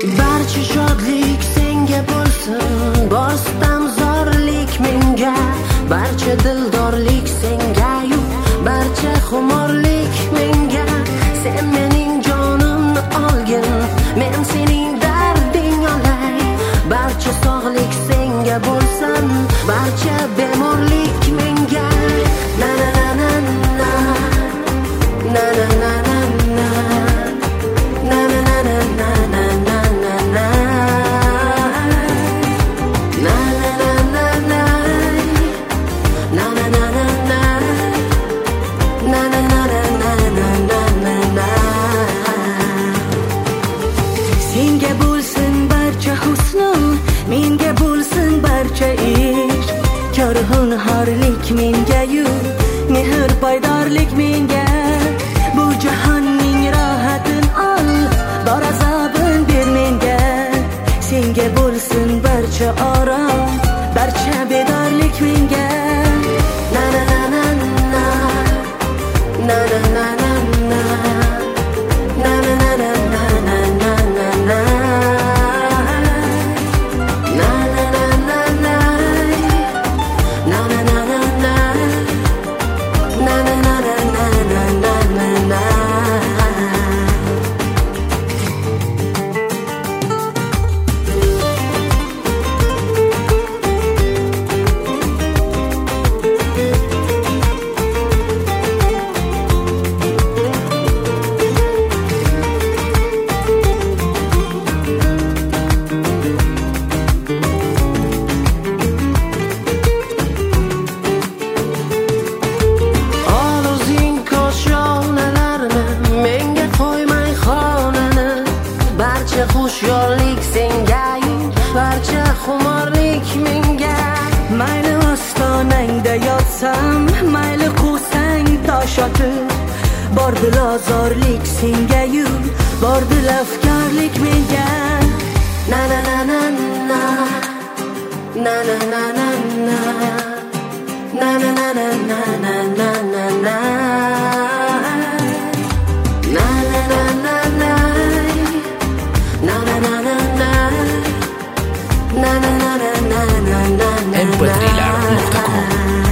barcha shodlik senga bo'lsin, borsam zorlik menga, barcha dildorlik senga-yu, barcha xumorlik menga. Sen mening jonimni olgin, men sening darding olay, barcha sog'lik senga bo'lsin, barcha bemorlik menga. Na na na na na na na na na na na na na na na na na na na na. Senga bo'lsin barcha husn, menga bo'lsin barcha ish, korxonxo'rlik menga-yu, mehr paydorlik menga. Bu jahonning rohatin ol, bor azobin ber menga. Senga bo'lsin barcha orom, barcha bedorlik menga. Na na na na na na na na na na na na na na na na na na. Xushyorlik senga-yu, barcha xumorlik menga. Mayli ostonangda yotsam, mayli quvsang tosh otib, bor dilozorlik senga-yu, bor dilafkorlik menga. Na na na na na na na na na na na na na na na na na na na. mp3lar.com